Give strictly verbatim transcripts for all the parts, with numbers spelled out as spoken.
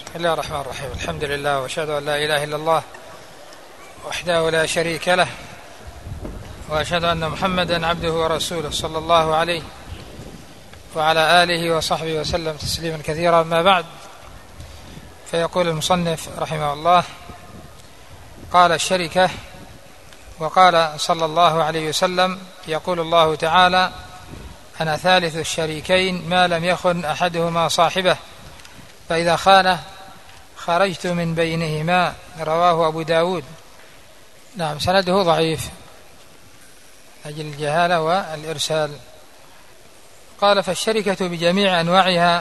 بسم الله الرحمن الرحيم. الحمد لله وأشهد أن لا إله إلا الله وحده لا شريك له، وأشهد أن محمدا عبده ورسوله صلى الله عليه وعلى آله وصحبه وسلم تسليما كثيرا. ما بعد، فيقول المصنف رحمه الله: قال الشركة. وقال صلى الله عليه وسلم: يقول الله تعالى: أنا ثالث الشريكين ما لم يخن أحدهما صاحبه، فإذا خانه خرجت من بينهما. رواه أبو داود. نعم، سنده ضعيف أجل الجهالة والإرسال. قال: فالشركة بجميع أنواعها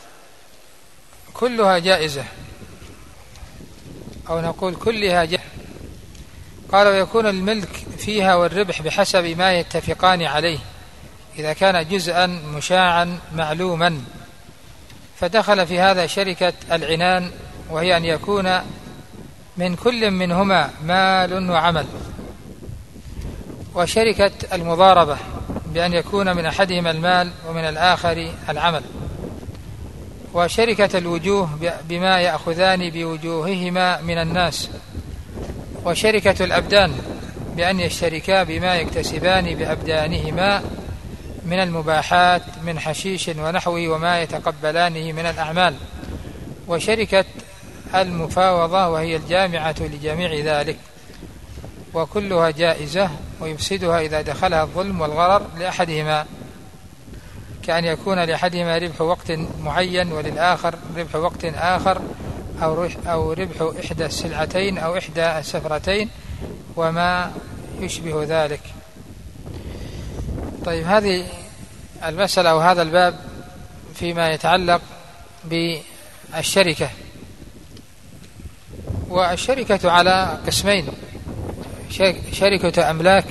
كلها جائزة، أو نقول كلها جائزة. قال: ويكون الملك فيها والربح بحسب ما يتفقان عليه، إذا كان جزءا مشاعا معلوما. فدخل في هذا شركة العنان، وهي أن يكون من كل منهما مال وعمل، وشركة المضاربة بأن يكون من أحدهما المال ومن الآخر العمل، وشركة الوجوه بما يأخذان بوجوههما من الناس، وشركة الأبدان بأن يشتركا بما يكتسبان بأبدانهما من المباحات من حشيش ونحوه وما يتقبلانه من الأعمال، وشركة المفاوضة وهي الجامعة لجميع ذلك، وكلها جائزة، ويفسدها إذا دخلها الظلم والغرر لأحدهما، كأن يكون لأحدهما ربح وقت معين وللآخر ربح وقت آخر، أو ربح إحدى السلعتين أو إحدى السفرتين وما يشبه ذلك. طيب، هذه المسألة أو هذا الباب فيما يتعلق بالشركة. والشركة على قسمين: شركة أملاك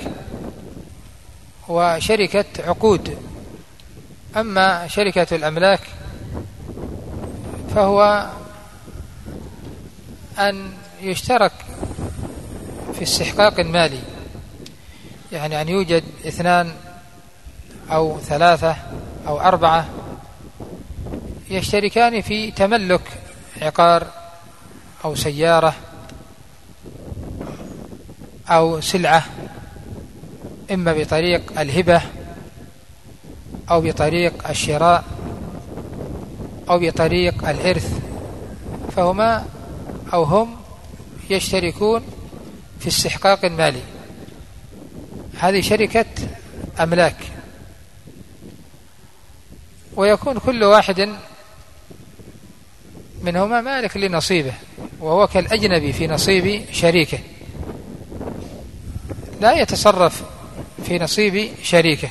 وشركة عقود. أما شركة الأملاك فهو أن يشترك في استحقاق مالي، يعني أن يوجد اثنان أو ثلاثة أو أربعة يشتركان في تملك عقار أو سيارة أو سلعة، إما بطريق الهبة أو بطريق الشراء أو بطريق الإرث، فهما أو هم يشتركون في استحقاق مالي. هذه شركة أملاك، ويكون كل واحد منهما مالك لنصيبه، وهو كالأجنبي في نصيب شريكه، لا يتصرف في نصيب شريكه.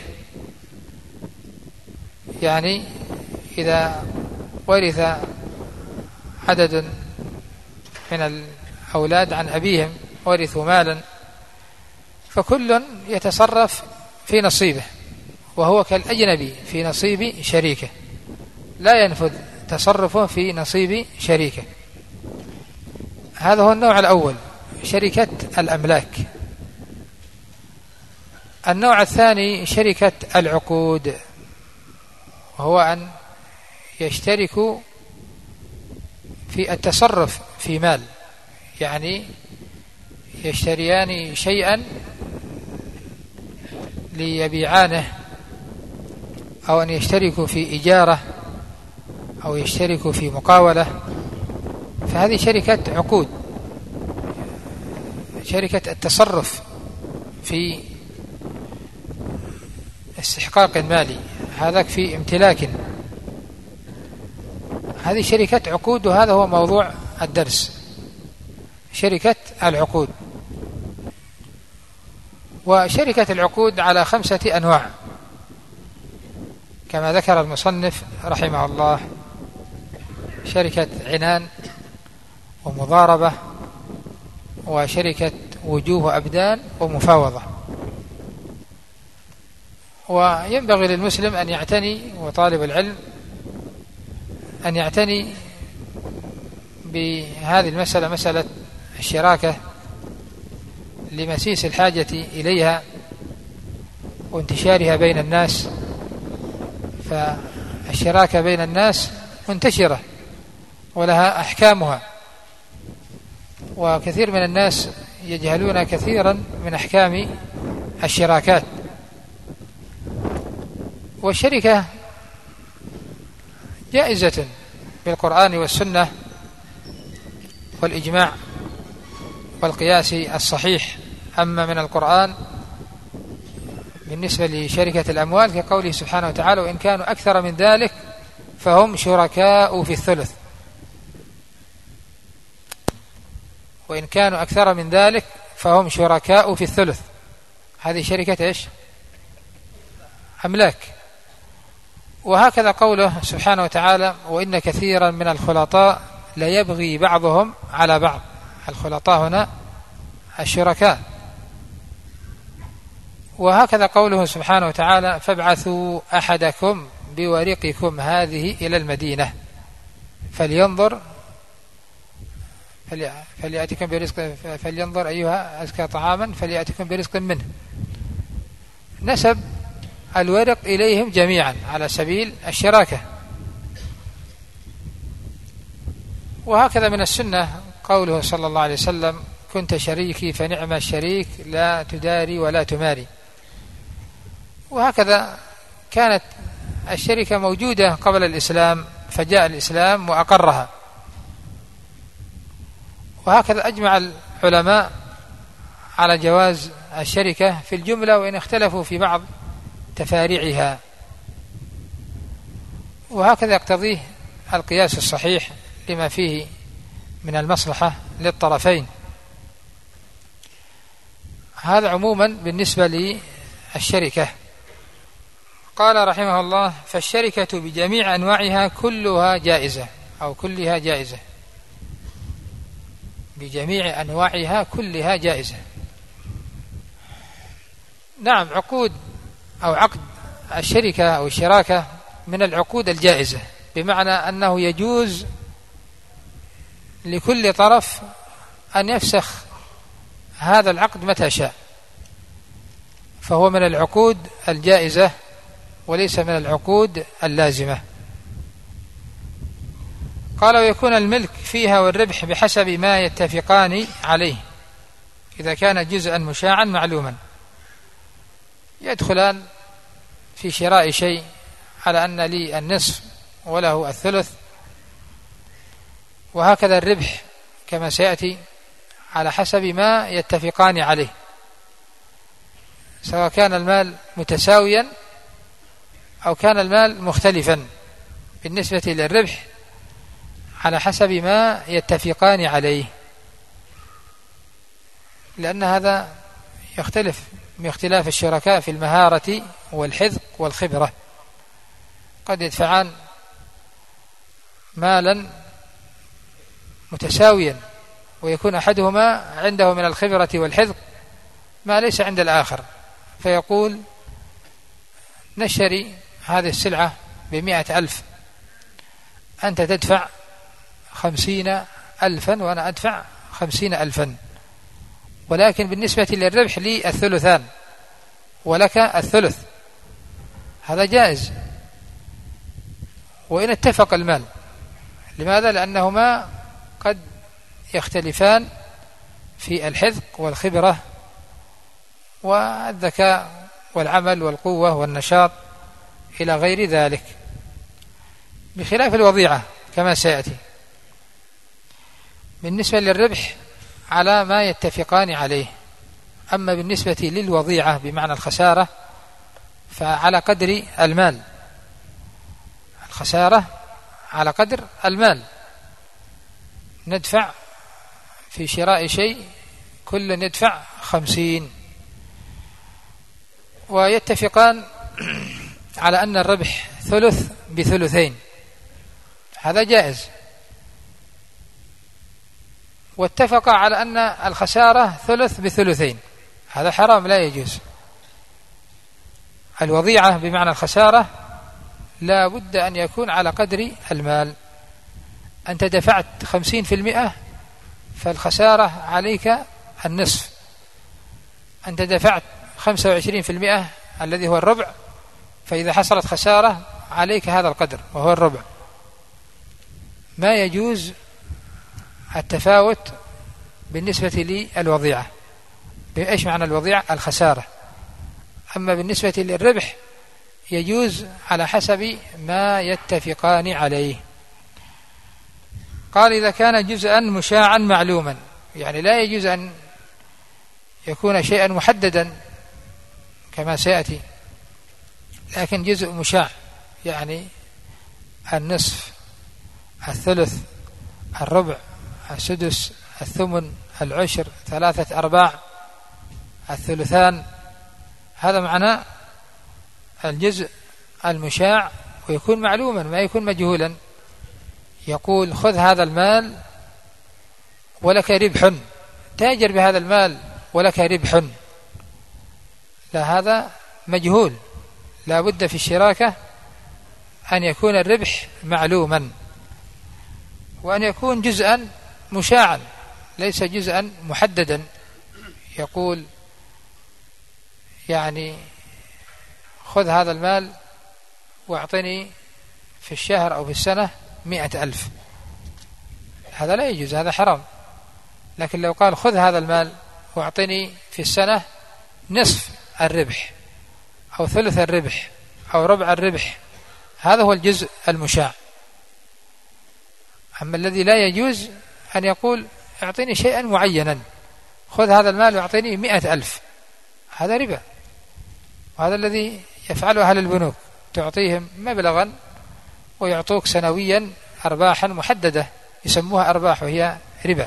يعني إذا ورث عدد من الأولاد عن أبيهم ورثوا مالا، فكل يتصرف في نصيبه، وهو كالأجنبي في نصيب شريكه، لا ينفذ تصرفه في نصيب شريكه. هذا هو النوع الأول، شركة الأملاك. النوع الثاني شركة العقود، وهو أن يشتركوا في التصرف في مال، يعني يشتريان شيئا ليبيعانه، أو أن يشتركوا في إجارة، أو يشتركوا في مقاولة. فهذه شركة عقود، شركة التصرف في استحقاق مالي، هذاك في امتلاك. هذه شركة عقود، وهذا هو موضوع الدرس، شركة العقود. وشركة العقود على خمسة أنواع كما ذكر المصنف رحمه الله: شركة عنان، ومضاربة، وشركة وجوه وأبدان، ومفاوضة. وينبغي للمسلم أن يعتني، وطالب العلم أن يعتني بهذه المسألة، مسألة الشراكة، لمسيس الحاجة إليها وانتشارها بين الناس. فالشراكة بين الناس منتشرة ولها أحكامها، وكثير من الناس يجهلون كثيرا من أحكام الشراكات. والشركة جائزة بالقرآن والسنة والإجماع والقياس الصحيح. أما من القرآن بالنسبة لشركة الأموال كقوله سبحانه وتعالى: وإن كانوا أكثر من ذلك فهم شركاء في الثلث. وإن كانوا أكثر من ذلك فهم شركاء في الثلث. هذه شركة إيش؟ أملاك. وهكذا قوله سبحانه وتعالى: وإن كثيرا من الخلطاء ليبغي بعضهم على بعض. الخلطاء هنا الشركاء. وهكذا قوله سبحانه وتعالى: فابعثوا أحدكم بورقكم هذه إلى المدينة فلينظر فليأتكم برزق فلينظر أيها أزكى طعاما فليأتكم برزق منه. نسب الورق إليهم جميعا على سبيل الشراكة. وهكذا من السنة قوله صلى الله عليه وسلم: كنت شريكي فنعم الشريك لا تداري ولا تماري. وهكذا كانت الشركة موجودة قبل الإسلام، فجاء الإسلام وأقرها. وهكذا أجمع العلماء على جواز الشركة في الجملة، وإن اختلفوا في بعض تفاريعها. وهكذا يقتضيه القياس الصحيح لما فيه من المصلحة للطرفين. هذا عموما بالنسبة للشركة. قال رحمه الله: فالشركة بجميع أنواعها كلها جائزة، أو كلها جائزة. بجميع أنواعها كلها جائزة. نعم، عقود أو عقد الشركة أو الشراكة من العقود الجائزة، بمعنى أنه يجوز لكل طرف أن يفسخ هذا العقد متى شاء، فهو من العقود الجائزة وليس من العقود اللازمة. قال: ويكون الملك فيها والربح بحسب ما يتفقان عليه إذا كان جزءا مشاعا معلوما. يدخلان في شراء شيء على أن لي النصف وله الثلث، وهكذا الربح كما سيأتي على حسب ما يتفقان عليه، سواء كان المال متساويا أو كان المال مختلفا. بالنسبة للربح على حسب ما يتفقان عليه، لأن هذا يختلف من اختلاف الشركاء في المهارة والحذق والخبرة. قد يدفعان مالا متساويا ويكون أحدهما عنده من الخبرة والحذق ما ليس عند الآخر، فيقول: نشتري هذه السلعة بمئة ألف، أنت تدفع خمسين ألفا وأنا أدفع خمسين ألفا، ولكن بالنسبة للربح لي الثلثان ولك الثلث. هذا جائز وإن اتفق المال. لماذا؟ لأنهما قد يختلفان في الحذق والخبرة والذكاء والعمل والقوة والنشاط إلى غير ذلك، بخلاف الوضيعة كما سيأتي. بالنسبة للربح على ما يتفقان عليه، أما بالنسبة للوضيعة بمعنى الخسارة فعلى قدر المال. الخسارة على قدر المال. ندفع في شراء شيء كل يدفع خمسين، ويتفقان على أن الربح ثلث بثلثين، هذا جائز. واتفق على أن الخسارة ثلث بثلثين، هذا حرام لا يجوز. الوضيعة بمعنى الخسارة لا بد أن يكون على قدر المال. أنت دفعت خمسين في المئة فالخسارة عليك النصف، أنت دفعت خمسة وعشرين في المئة الذي هو الربع، فإذا حصلت خسارة عليك هذا القدر وهو الربع. ما يجوز التفاوت بالنسبة للوضيعة. إيش معنى الوضيعة؟ الخسارة. أما بالنسبة للربح يجوز على حسب ما يتفقان عليه. قال إذا كان جزءا مشاعا معلوما، يعني لا يجوز أن يكون شيئا محددا كما سيأتي، لكن جزء مشاع، يعني النصف، الثلث، الربع، السدس، الثمن، العشر، ثلاثة أرباع، الثلثان. هذا معنى الجزء المشاع، ويكون معلوما ما يكون مجهولا. يقول خذ هذا المال ولك ربح، تاجر بهذا المال ولك ربح، لا، هذا مجهول. لا بد في الشراكة أن يكون الربح معلوما، وأن يكون جزءا مشاعا ليس جزءا محددا. يقول يعني خذ هذا المال واعطني في الشهر أو في السنة مئة ألف، هذا لا يجوز، هذا حرام. لكن لو قال خذ هذا المال واعطني في السنة نصف الربح أو ثلث الربح أو ربع الربح، هذا هو الجزء المشاع. أما الذي لا يجوز أن يقول اعطني شيئا معينا، خذ هذا المال واعطني مئة ألف، هذا ربا. وهذا الذي يفعله أهل البنوك، تعطيهم مبلغا ويعطوك سنويا أرباحا محددة، يسموها أرباح وهي ربا،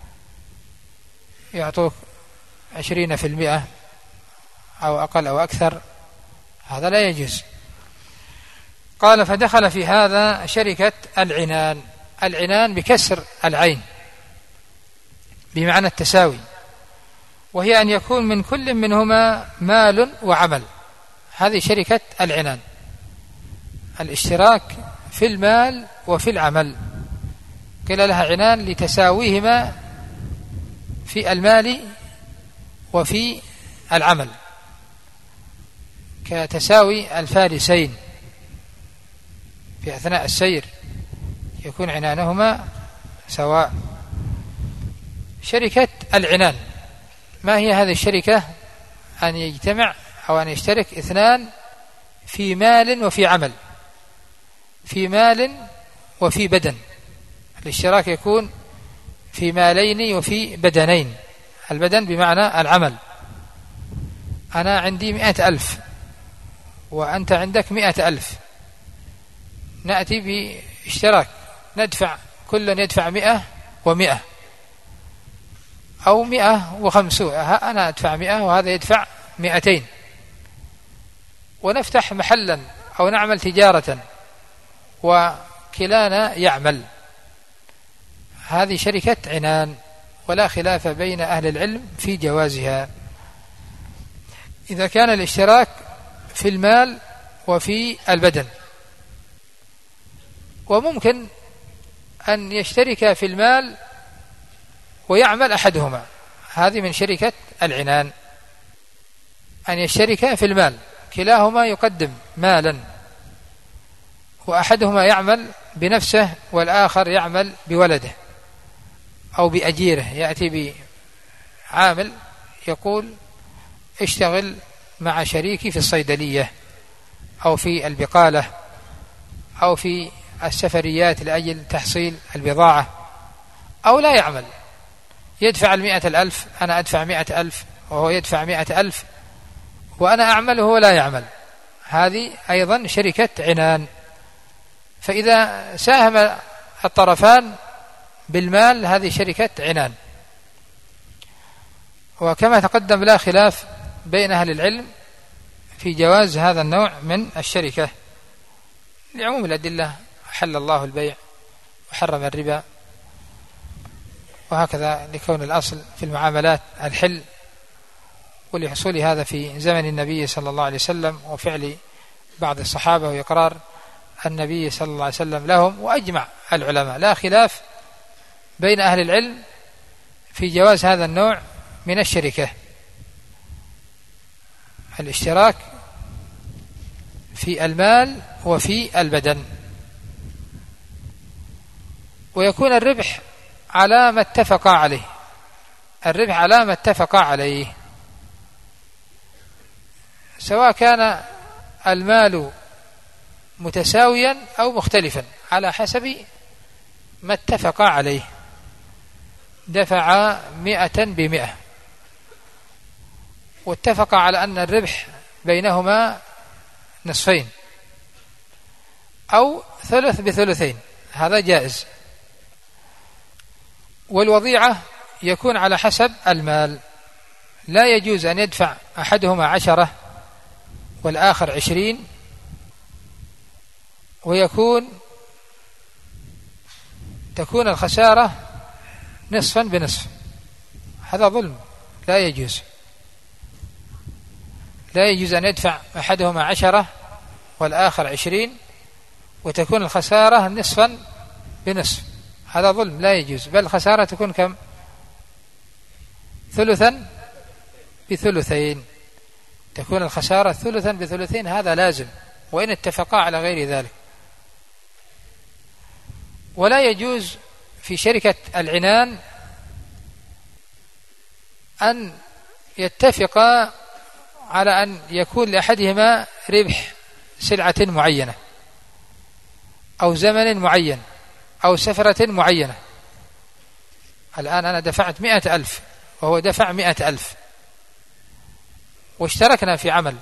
يعطوك عشرين في المئة أو أقل أو أكثر، هذا لا يجوز. قال فدخل في هذا شركة العنان. العنان بكسر العين بمعنى التساوي، وهي أن يكون من كل منهما مال وعمل. هذه شركة العنان، الاشتراك في المال وفي العمل. قيل لها عنان لتساويهما في المال وفي العمل، كتساوي الفارسين في أثناء السير، يكون عنانهما سواء. شركة العنان، ما هي هذه الشركة؟ أن يجتمع أو أن يشترك اثنان في مال وفي عمل، في مال وفي بدن. الاشتراك يكون في مالين وفي بدنين. البدن بمعنى العمل. أنا عندي مئة ألف وأنت عندك مئة ألف، نأتي باشتراك، ندفع، كل يدفع مئة ومئة أو مئة وخمسون، أنا أدفع مئة وهذا يدفع مئتين، ونفتح محلا أو نعمل تجارة وكلانا يعمل. هذه شركة عنان، ولا خلاف بين أهل العلم في جوازها إذا كان الاشتراك في المال وفي البدن. وممكن أن يشترك في المال ويعمل أحدهما، هذه من شركة العنان. أن يشترك في المال، كلاهما يقدم مالا، وأحدهما يعمل بنفسه والآخر يعمل بولده أو بأجيره. يأتي بعامل يقول اشتغل مع شريكي في الصيدلية أو في البقالة أو في السفريات لأجل تحصيل البضاعة، أو لا يعمل، يدفع المئة الألف، أنا أدفع مئة ألف وهو يدفع مئة ألف، وأنا أعمل وهو لا يعمل. هذه أيضا شركة عنان. فإذا ساهم الطرفان بالمال هذه شركة عنان. وكما تقدم لا خلاف بين أهل العلم في جواز هذا النوع من الشركة لعموم الأدلة، حل الله البيع وحرم الربا، وهكذا لكون الأصل في المعاملات الحل، ولحصول هذا في زمن النبي صلى الله عليه وسلم وفعل بعض الصحابة وإقرار النبي صلى الله عليه وسلم لهم. وأجمع العلماء، لا خلاف بين أهل العلم في جواز هذا النوع من الشركة، الاشتراك في المال وفي البدن. ويكون الربح على ما اتفقا عليه، الربح على ما اتفقا عليه، سواء كان المال متساويا أو مختلفا على حسب ما اتفقا عليه. دفع مئة بمئة واتفق على أن الربح بينهما نصفين أو ثلث بثلثين، هذا جائز. والوضيعة يكون على حسب المال، لا يجوز أن يدفع أحدهما عشرة والآخر عشرين ويكون تكون الخسارة نصفا بنصف، هذا ظلم لا يجوز. لا يجوز أن يدفع أحدهما عشرة والآخر عشرين وتكون الخسارة نصفا بنصف، هذا ظلم لا يجوز، بل الخسارة تكون كم؟ ثلثا بثلثين، تكون الخسارة ثلثا بثلثين، هذا لازم وإن اتفقا على غير ذلك. ولا يجوز في شركة العنان أن يتفقا على أن يكون لأحدهما ربح سلعة معينة أو زمن معين أو سفرة معينة. الآن أنا دفعت مئة ألف وهو دفع مئة ألف واشتركنا في عمل،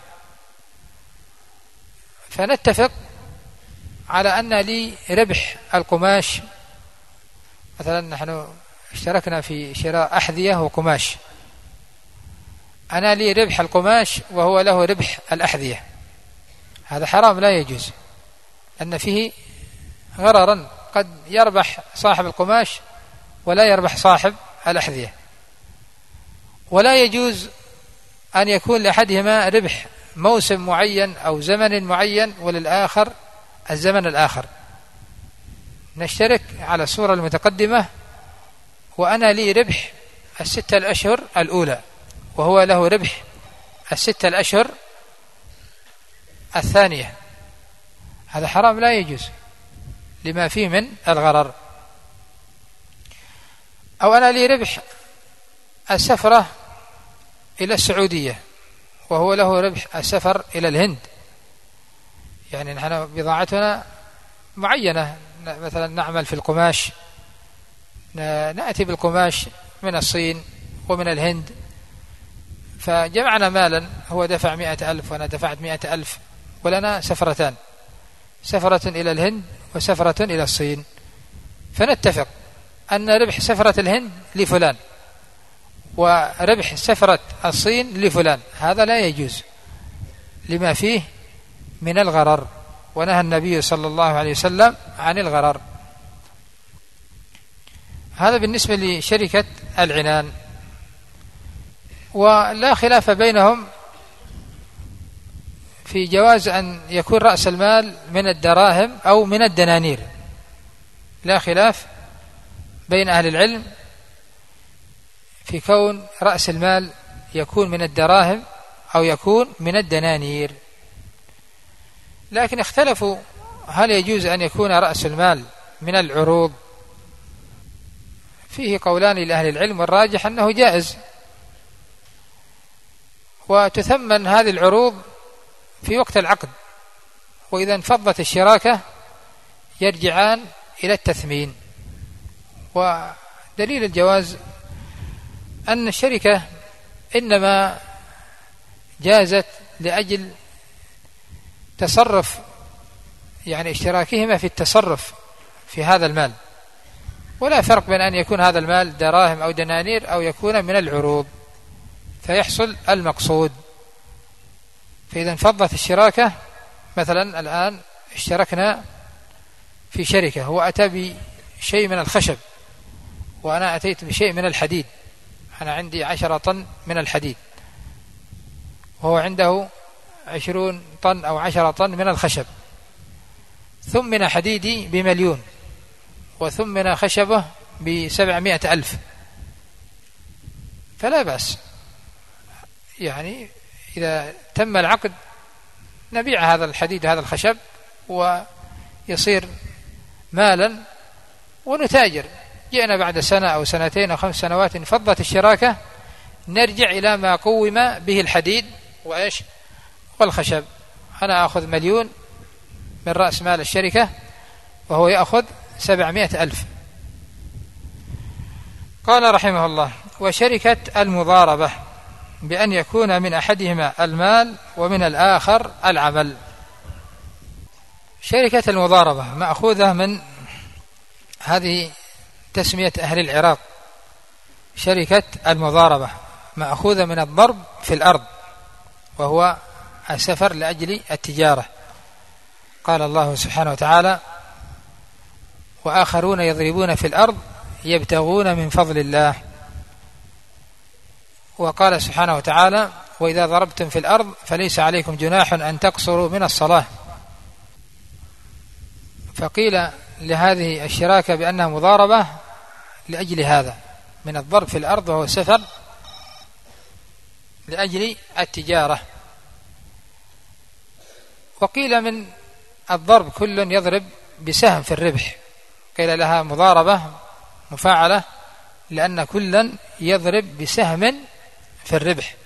فنتفق على أن لي ربح القماش، مثلا نحن اشتركنا في شراء أحذية وقماش، أنا لي ربح القماش وهو له ربح الأحذية، هذا حرام لا يجوز، أن فيه غررا، قد يربح صاحب القماش ولا يربح صاحب الأحذية. ولا يجوز أن يكون لأحدهما ربح موسم معين أو زمن معين وللآخر الزمن الآخر. نشترك على الصورة المتقدمة وأنا لي ربح الستة الأشهر الأولى وهو له ربح الستة الأشهر الثانية، هذا حرام لا يجوز لما فيه من الغرر. أو أنا لي ربح السفرة إلى السعودية وهو له ربح السفر إلى الهند، يعني نحن بضاعتنا معينة، مثلا نعمل في القماش، نأتي بالقماش من الصين ومن الهند، فجمعنا مالا، هو دفع مئة ألف وأنا دفعت مئة ألف ولنا سفرتان، سفرة إلى الهند وسفرة إلى الصين، فنتفق أن ربح سفرة الهند لفلان وربح سفرة الصين لفلان، هذا لا يجوز لما فيه من الغرر، ونهى النبي صلى الله عليه وسلم عن الغرر. هذا بالنسبة لشركة العنان. ولا خلاف بينهم في جواز أن يكون رأس المال من الدراهم أو من الدنانير، لا خلاف بين أهل العلم في كون رأس المال يكون من الدراهم أو يكون من الدنانير، لكن اختلفوا هل يجوز أن يكون رأس المال من العروض. فيه قولان لأهل العلم، والراجح أنه جائز، وتثمن هذه العروض في وقت العقد، وإذا انفضت الشراكة يرجعان إلى التثمين. ودليل الجواز أن الشركة إنما جازت لأجل تصرف، يعني اشتراكهما في التصرف في هذا المال، ولا فرق بين أن يكون هذا المال دراهم أو دنانير أو يكون من العروض، فيحصل المقصود. فإذا انفضت الشراكة، مثلا الآن اشتركنا في شركة، هو أتى بشيء من الخشب وأنا أتيت بشيء من الحديد، أنا عندي عشرة طن من الحديد وهو عنده عشرون طن أو عشرة طن من الخشب، ثمن حديدي بمليون وثمن خشبه بسبعمائة ألف، فلا بأس، يعني إذا تم العقد نبيع هذا الحديد هذا الخشب ويصير مالا ونتاجر. جئنا بعد سنة أو سنتين أو خمس سنوات انفضت الشراكة، نرجع إلى ما قوم به الحديد وإيش والخشب. أنا أخذ مليون من رأس مال الشركة وهو يأخذ سبعمائة ألف. قال رحمه الله: وشركة المضاربة بأن يكون من أحدهما المال ومن الآخر العمل. شركة المضاربة مأخوذة من هذه تسمية أهل العراق، شركة المضاربة مأخوذة من الضرب في الأرض، وهو السفر لأجل التجارة. قال الله سبحانه وتعالى: وآخرون يضربون في الأرض يبتغون من فضل الله. وقال سبحانه وتعالى: وإذا ضربتم في الأرض فليس عليكم جناح أن تقصروا من الصلاة. فقيل لهذه الشراكة بأنها مضاربة لأجل هذا، من الضرب في الأرض وهو سفر لأجل التجارة. وقيل من الضرب كل يضرب بسهم في الربح، قيل لها مضاربة مفاعلة لأن كلا يضرب بسهم في الربح.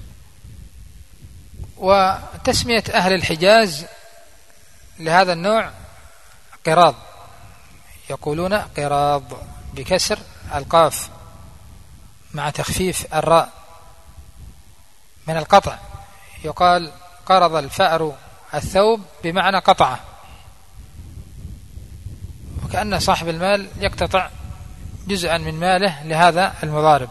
وتسمية أهل الحجاز لهذا النوع قراض، يقولون قراض بكسر القاف مع تخفيف الراء من القطع، يقال قرض الفأر الثوب بمعنى قطعه، وكأن صاحب المال يقتطع جزءا من ماله لهذا المضارب.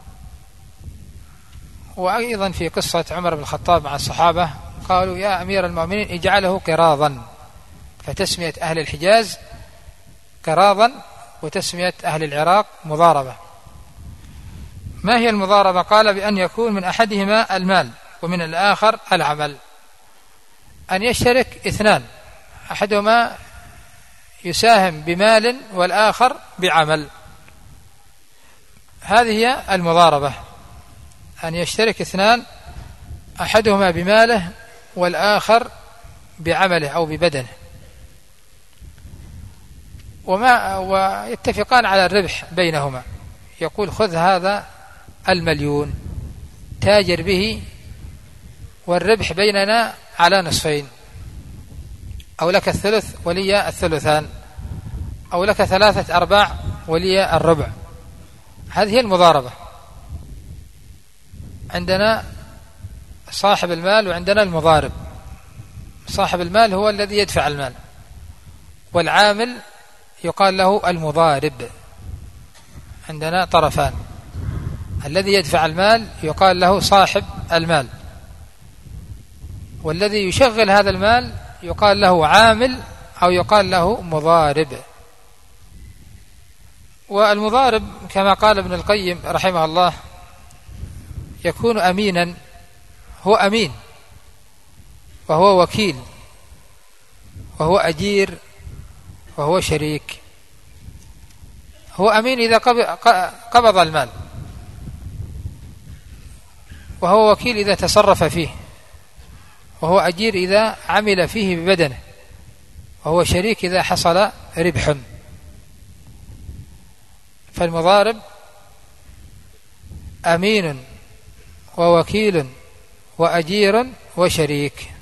وأيضا في قصة عمر بن الخطاب مع الصحابة قالوا: يا أمير المؤمنين اجعله قراضا، فتسمية أهل الحجاز قراضا وتسمية أهل العراق مضاربة. ما هي المضاربة؟ قال: بأن يكون من أحدهما المال ومن الآخر العمل. أن يشترك اثنان، أحدهما يساهم بمال والآخر بعمل، هذه هي المضاربة. أن يشترك اثنان أحدهما بماله والآخر بعمله أو ببدنه، وما ويتفقان على الربح بينهما. يقول: خذ هذا المليون تاجر به، والربح بيننا على نصفين، أو لك الثلث ولي الثلثان، أو لك ثلاثة أرباع ولي الربع. هذه هي المضاربة. عندنا صاحب المال وعندنا المضارب. صاحب المال هو الذي يدفع المال، والعامل يقال له المضارب. عندنا طرفان، الذي يدفع المال يقال له صاحب المال، والذي يشغل هذا المال يقال له عامل أو يقال له مضارب. والمضارب كما قال ابن القيم رحمه الله يكون أمينا، هو أمين وهو وكيل وهو أجير وهو شريك. هو أمين إذا قبض المال، وهو وكيل إذا تصرف فيه، وهو أجير إذا عمل فيه ببدنه، وهو شريك إذا حصل ربح. فالمضارب أمين ووكيل وأجير وشريك.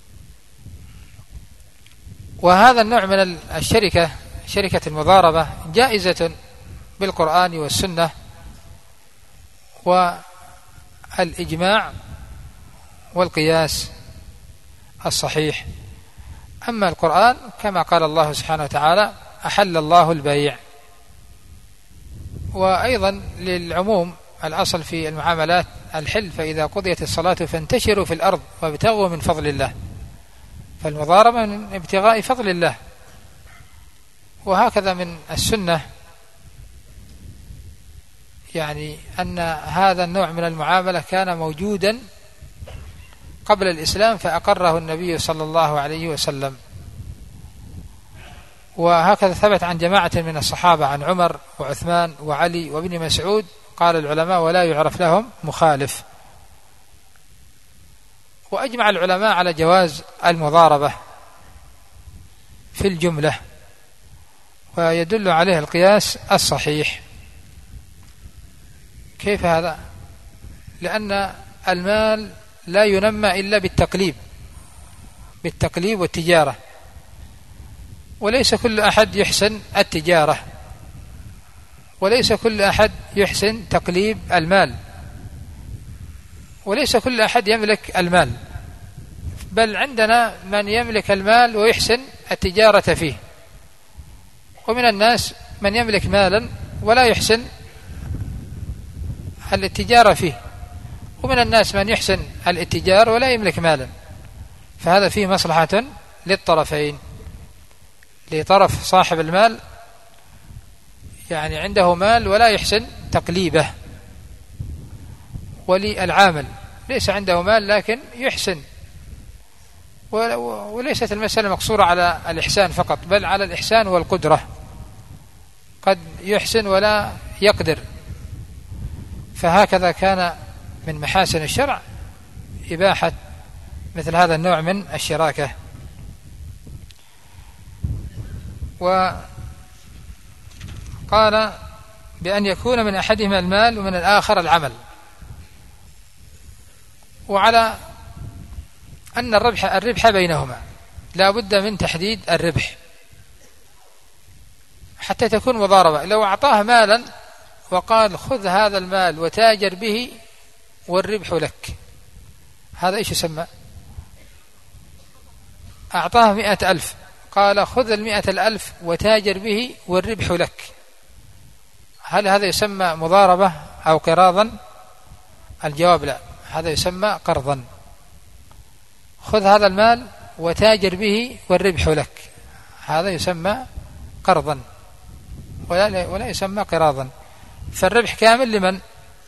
وهذا النوع من الشركة، شركة المضاربة، جائزة بالقرآن والسنة والإجماع والقياس الصحيح. أما القرآن كما قال الله سبحانه وتعالى: أحل الله البيع. وأيضا للعموم الأصل في المعاملات الحل، فإذا قضيت الصلاة فانتشروا في الأرض وابتغوا من فضل الله. فالمضاربة من ابتغاء فضل الله. وهكذا من السنة يعني أن هذا النوع من المعاملة كان موجودا قبل الإسلام فأقره النبي صلى الله عليه وسلم. وهكذا ثبت عن جماعة من الصحابة، عن عمر وعثمان وعلي وابن مسعود، قال العلماء: ولا يعرف لهم مخالف. وأجمع العلماء على جواز المضاربة في الجملة، ويدل عليه القياس الصحيح. كيف هذا؟ لأن المال لا ينمى إلا بالتقليب بالتقليب والتجارة، وليس كل أحد يحسن التجارة، وليس كل أحد يحسن تقليب المال، وليس كل أحد يملك المال، بل عندنا من يملك المال ويحسن التجارة فيه، ومن الناس من يملك مالا ولا يحسن الاتجار فيه، ومن الناس من يحسن الاتجار ولا يملك مالا. فهذا فيه مصلحة للطرفين، لطرف صاحب المال يعني عنده مال ولا يحسن تقليبه، وللعامل ليس عنده مال لكن يحسن، وليست المسألة مقصورة على الإحسان فقط، بل على الإحسان والقدرة، قد يحسن ولا يقدر. فهكذا كان من محاسن الشرع إباحة مثل هذا النوع من الشراكة. وقال بأن يكون من أحدهما المال ومن الآخر العمل، وعلى أن الربح الربح بينهما لا بد من تحديد الربح حتى تكون مضاربة. لو أعطاه مالا وقال خذ هذا المال وتاجر به والربح لك، هذا إيش يسمى؟ أعطاه مئة ألف قال خذ المئة الألف وتاجر به والربح لك، هل هذا يسمى مضاربة أو قراضا؟ الجواب لا، هذا يسمى قرضا. خذ هذا المال وتاجر به والربح لك، هذا يسمى قرضا ولا, ولا يسمى قراضا. فالربح كامل لمن؟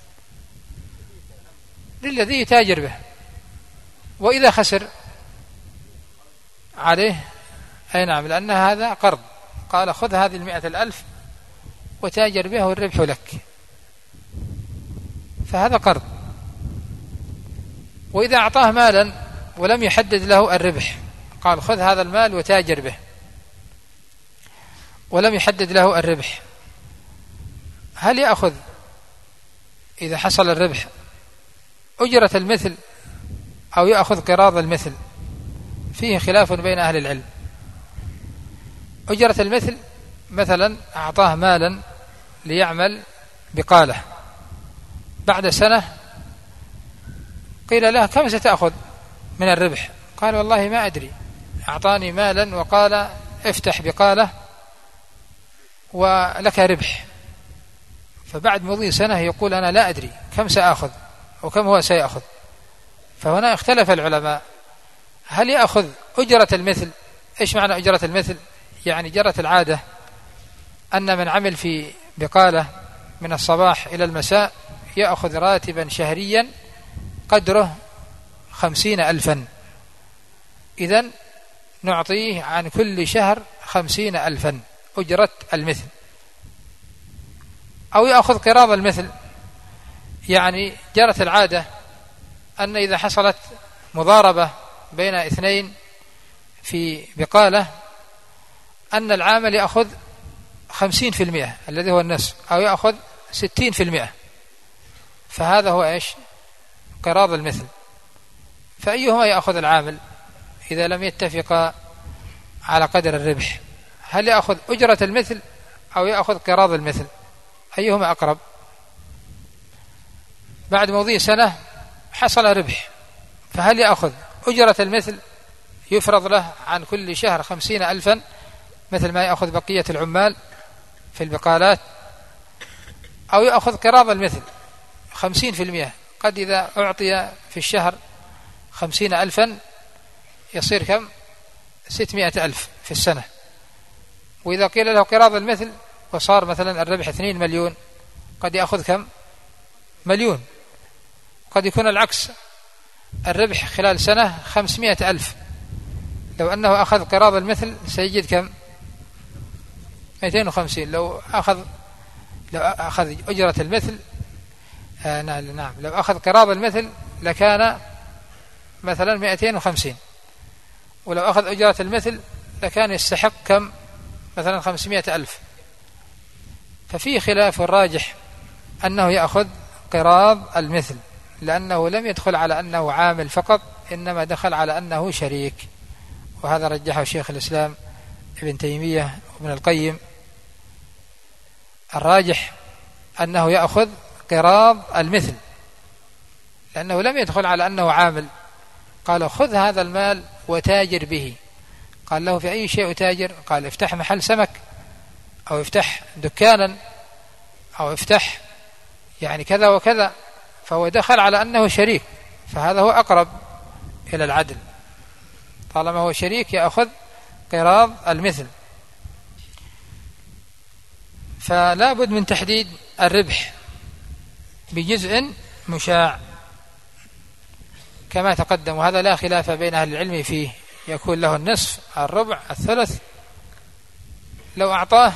للذي يتاجر به، وإذا خسر عليه أي نعم، لأن هذا قرض، قال خذ هذه المئة الألف وتاجر به والربح لك، فهذا قرض. وإذا أعطاه مالا ولم يحدد له الربح، قال خذ هذا المال وتاجر به ولم يحدد له الربح، هل يأخذ إذا حصل الربح أجرة المثل أو يأخذ قراض المثل؟ فيه خلاف بين أهل العلم. أجرة المثل مثلا أعطاه مالا ليعمل بقالة، بعد سنة قيل له كم ستأخذ من الربح؟ قال والله ما أدري، أعطاني مالا وقال افتح بقالة ولك ربح، فبعد مضي سنة يقول أنا لا أدري كم سأخذ وكم هو سيأخذ. فهنا اختلف العلماء، هل يأخذ أجرة المثل؟ إيش معنى أجرة المثل؟ يعني جرت العادة أن من عمل في بقالة من الصباح إلى المساء يأخذ راتبا شهريا قدره خمسين ألفا، إذن نعطيه عن كل شهر خمسين ألفا أجرة المثل. أو يأخذ قراض المثل، يعني جرت العادة أن إذا حصلت مضاربة بين اثنين في بقالة أن العامل يأخذ خمسين في المئة الذي هو النصف، أو يأخذ ستين في المئة، فهذا هو إيش؟ قراض المثل. فأيهما يأخذ العامل إذا لم يتفق على قدر الربح؟ هل يأخذ أجرة المثل أو يأخذ قراض المثل؟ أيهما أقرب؟ بعد مضي سنة حصل ربح، فهل يأخذ أجرة المثل يفرض له عن كل شهر خمسين ألفا مثل ما يأخذ بقية العمال في البقالات، أو يأخذ قراض المثل خمسين في المئة؟ قد إذا أعطي في الشهر خمسين ألفا يصير كم؟ ستمائة ألف في السنة. وإذا قيل له قراض المثل وصار مثلا الربح اثنين مليون، قد يأخذ كم؟ مليون. قد يكون العكس، الربح خلال سنة خمسمائة ألف، لو أنه أخذ قراض المثل سيجد كم؟ مئتين وخمسين. لو أخذ لو أخذ أجرة المثل آه نعم لو أخذ قراض المثل لكان مثلا مئتين وخمسين، ولو أخذ أجرة المثل لكان يستحق كم؟ مثلا خمسمائة ألف، ففي خلاف الراجح أنه يأخذ قراض المثل، لأنه لم يدخل على أنه عامل فقط، إنما دخل على أنه شريك، وهذا رجحه شيخ الإسلام ابن تيمية وابن القيم. الراجح أنه يأخذ قراض المثل، لأنه لم يدخل على أنه عامل. قال خذ هذا المال وتاجر به. قال له في أي شيء أتاجر؟ قال افتح محل سمك، أو افتح دكانا، أو افتح يعني كذا وكذا، فهو دخل على أنه شريك، فهذا هو أقرب إلى العدل. طالما هو شريك يأخذ قراض المثل. فلا بد من تحديد الربح بجزء مشاع كما تقدم، وهذا لا خلاف بين أهل العلم فيه، يكون له النصف، الربع، الثلث. لو أعطاه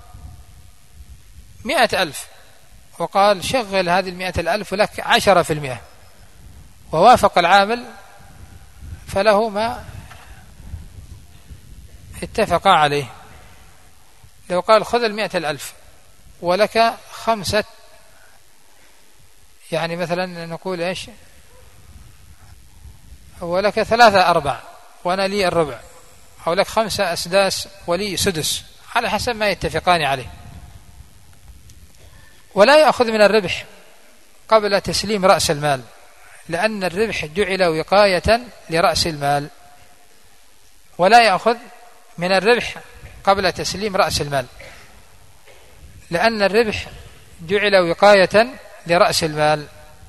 مئة ألف وقال شغل هذه المئة الألف لك عشرة في المئة، ووافق العامل، فله ما اتفق عليه. لو قال خذ المئة الألف ولك خمسة، يعني مثلا نقول إيش، ولك ثلاثة أربع وأنا لي الربع، أو لك خمسة أسداس ولي سدس، على حسب ما يتفقان عليه. ولا يأخذ من الربح قبل تسليم رأس المال، لأن الربح جعل وقاية لرأس المال. ولا يأخذ من الربح قبل تسليم رأس المال، لأن الربح جعل وقاية لرأس المال،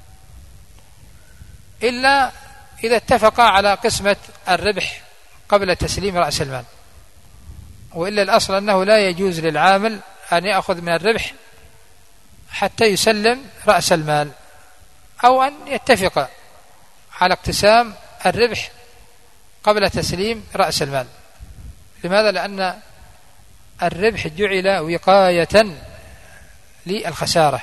إلا إذا اتفقا على قسمة الربح قبل تسليم رأس المال. وإلا الأصل أنه لا يجوز للعامل أن يأخذ من الربح حتى يسلم رأس المال، أو أن يتفق على اقتسام الربح قبل تسليم رأس المال. لماذا؟ لأن الربح جعل وقاية للخسارة،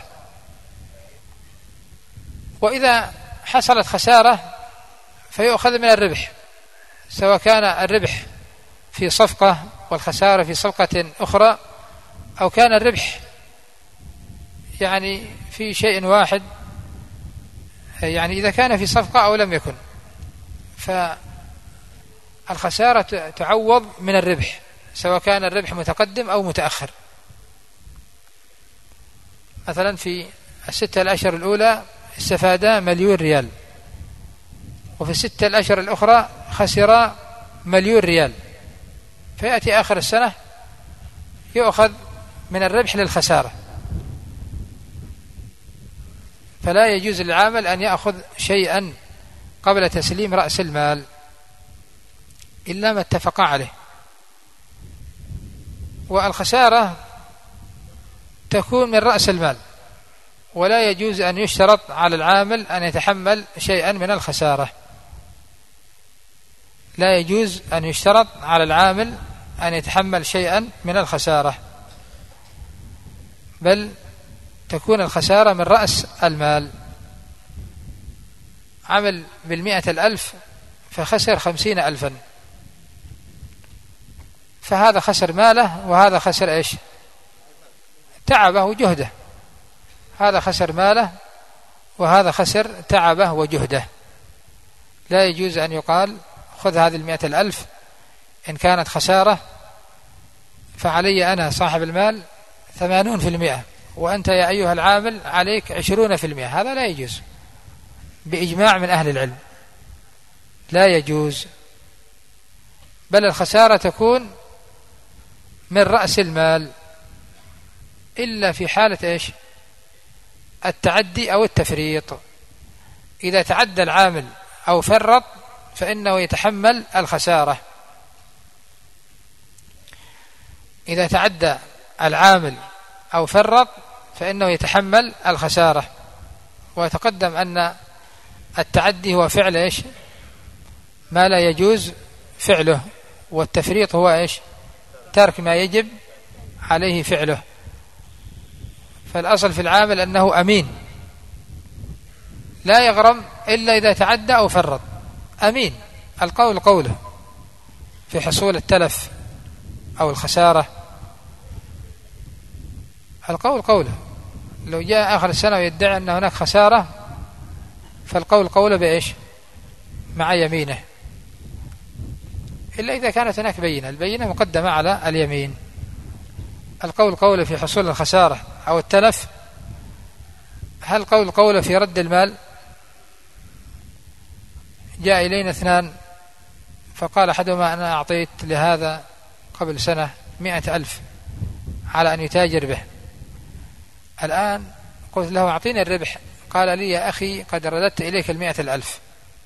وإذا حصلت خسارة فيؤخذ من الربح، سواء كان الربح في صفقة والخسارة في صفقة أخرى، أو كان الربح يعني في شيء واحد، يعني إذا كان في صفقة أو لم يكن، فالخسارة تعوض من الربح، سواء كان الربح متقدم أو متأخر. مثلا في الستة الأشهر الأولى استفادا مليون ريال، وفي الستة الأشهر الأخرى خسر مليون ريال، فيأتي آخر السنة يؤخذ من الربح للخسارة. فلا يجوز للعامل أن يأخذ شيئا قبل تسليم رأس المال إلا ما اتفق عليه. والخسارة تكون من رأس المال، ولا يجوز أن يشترط على العامل أن يتحمل شيئا من الخسارة. لا يجوز أن يشترط على العامل أن يتحمل شيئا من الخسارة، بل تكون الخسارة من رأس المال. عمل بالمئة الألف فخسر خمسين ألفا، فهذا خسر ماله وهذا خسر إيش؟ تعبه وجهده. هذا خسر ماله وهذا خسر تعبه وجهده. لا يجوز أن يقال خذ هذه المئة الألف، إن كانت خسارة فعلي أنا صاحب المال ثمانون في المئة، وأنت يا أيها العامل عليك عشرون في المئة. هذا لا يجوز بإجماع من أهل العلم، لا يجوز. بل الخسارة تكون من رأس المال، إلا في حالة إيش؟ التعدي أو التفريط. إذا تعدى العامل أو فرط فإنه يتحمل الخسارة. إذا تعدى العامل أو فرط فإنه يتحمل الخسارة. ويتقدم أن التعدي هو فعل إيش؟ ما لا يجوز فعله، والتفريط هو إيش؟ ترك ما يجب عليه فعله. فالأصل في العامل أنه أمين، لا يغرم إلا إذا تعدى أو فرط. أمين، القول قوله في حصول التلف أو الخسارة القول قوله. لو جاء آخر السنة ويدعي أن هناك خسارة فالقول قوله بإيش؟ مع يمينه، إلا إذا كانت هناك بينة، البينة مقدمة على اليمين. القول قوله في حصول الخسارة أو التلف. هل قول قوله في رد المال؟ جاء إلينا اثنان فقال أحدهما أنا أعطيت لهذا قبل سنة مئة ألف على أن يتاجر به، الآن قلت له أعطيني الربح، قال لي يا أخي قد رددت إليك المئة الألف.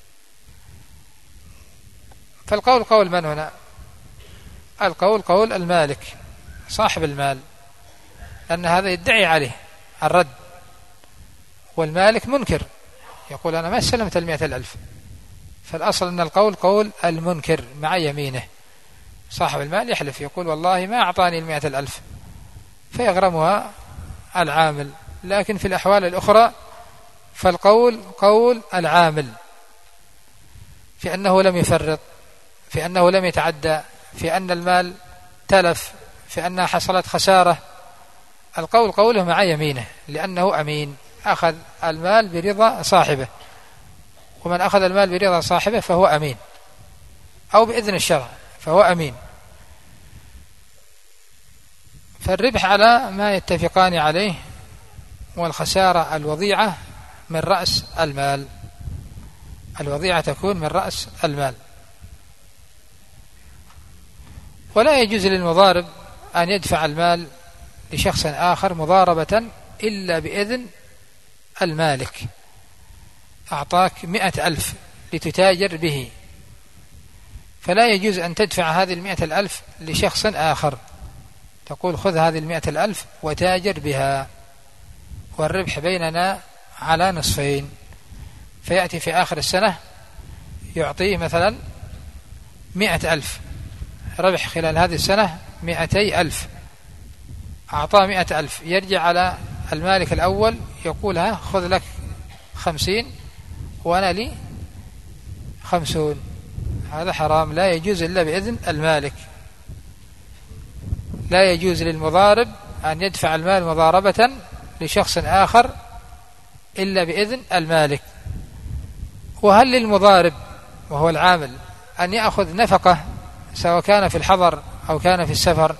فالقول قول من هنا؟ القول قول المالك صاحب المال، لأن هذا يدعي عليه الرد، والمالك منكر يقول أنا ما استلمت المئة الألف. فالأصل أن القول قول المنكر مع يمينه. صاحب المال يحلف يقول والله ما أعطاني المئة الألف، فيغرمها العامل. لكن في الأحوال الأخرى فالقول قول العامل في أنه لم يفرط، في أنه لم يتعدى، في أن المال تلف، في أنها حصلت خسارة. القول قوله مع يمينه لأنه أمين، أخذ المال برضا صاحبه، ومن أخذ المال برضا صاحبه فهو أمين، أو بإذن الشرع فهو أمين. فالربح على ما يتفقان عليه، والخسارة الوضيعة من رأس المال. الوضيعة تكون من رأس المال. ولا يجوز للمضارب أن يدفع المال لشخص آخر مضاربة إلا بإذن المالك. أعطاك مئة ألف لتتاجر به، فلا يجوز أن تدفع هذه المئة الألف لشخص آخر، تقول خذ هذه المئة الألف وتاجر بها، والربح بيننا على نصفين. فيأتي في آخر السنة يعطيه مثلا مئة ألف، ربح خلال هذه السنة مئتي ألف، أعطاه مئة ألف، يرجع على المالك الأول يقول ها خذ لك خمسين وأنا لي خمسون. هذا حرام، لا يجوز إلا بإذن المالك. لا يجوز للمضارب أن يدفع المال مضاربة لشخص آخر إلا بإذن المالك. وهل للمضارب وهو العامل أن يأخذ نفقة سواء كان في الحضر أو كان في السفر؟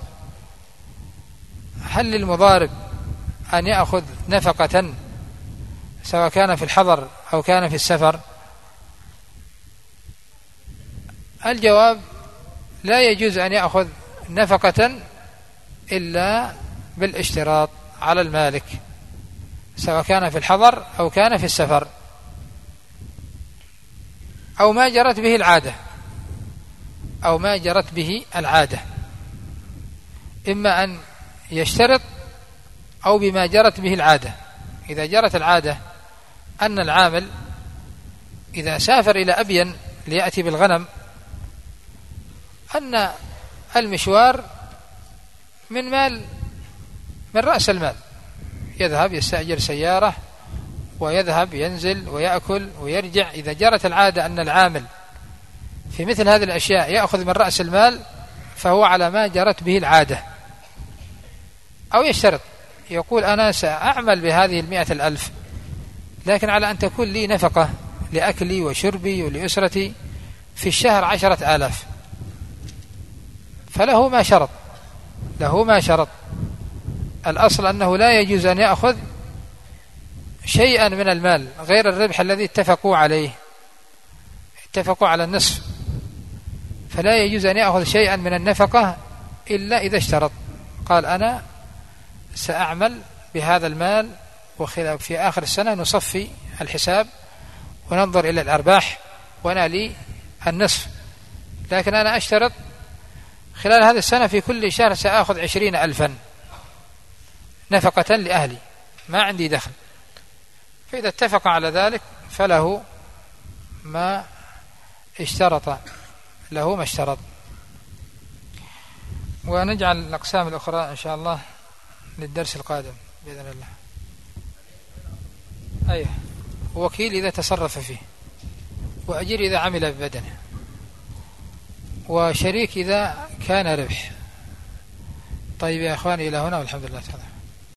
هل للمضارب أن يأخذ نفقة سواء كان في الحضر أو كان في السفر؟ الجواب لا يجوز أن يأخذ نفقة إلا بالاشتراط على المالك، سواء كان في الحضر أو كان في السفر أو ما جرت به العادة أو ما جرت به العادة، إما أن يشترط أو بما جرت به العادة. إذا جرت العادة أن العامل إذا سافر إلى أبين ليأتي بالغنم أن المشوار من مال من رأس المال، يذهب يستأجر سيارة ويذهب ينزل ويأكل ويرجع. إذا جرت العادة أن العامل في مثل هذه الأشياء يأخذ من رأس المال فهو على ما جرت به العادة. أو يشترط يقول أنا سأعمل بهذه المئة الألف لكن على أن تكون لي نفقة لأكلي وشربي ولأسرتي في الشهر عشرة آلاف، فله ما شرط، له ما شرط. الأصل أنه لا يجوز أن يأخذ شيئا من المال غير الربح الذي اتفقوا عليه، اتفقوا على النصف، فلا يجوز أن يأخذ شيئا من النفقة إلا إذا اشترط، قال أنا سأعمل بهذا المال وخلال في آخر السنة نصفي الحساب وننظر إلى الأرباح وأنا لي النصف، لكن أنا أشترط خلال هذه السنة في كل شهر سأخذ عشرين ألفا نفقة لأهلي، ما عندي دخل. فإذا اتفق على ذلك فله ما اشترط، له ما اشترط. ونجعل الأقسام الأخرى إن شاء الله للدرس القادم بإذن الله. أيه، وكيل إذا تصرف فيه، وأجير إذا عمل ببدنه، وشريك إذا كان ربح. طيب يا أخواني إلى هنا والحمد لله تعالى.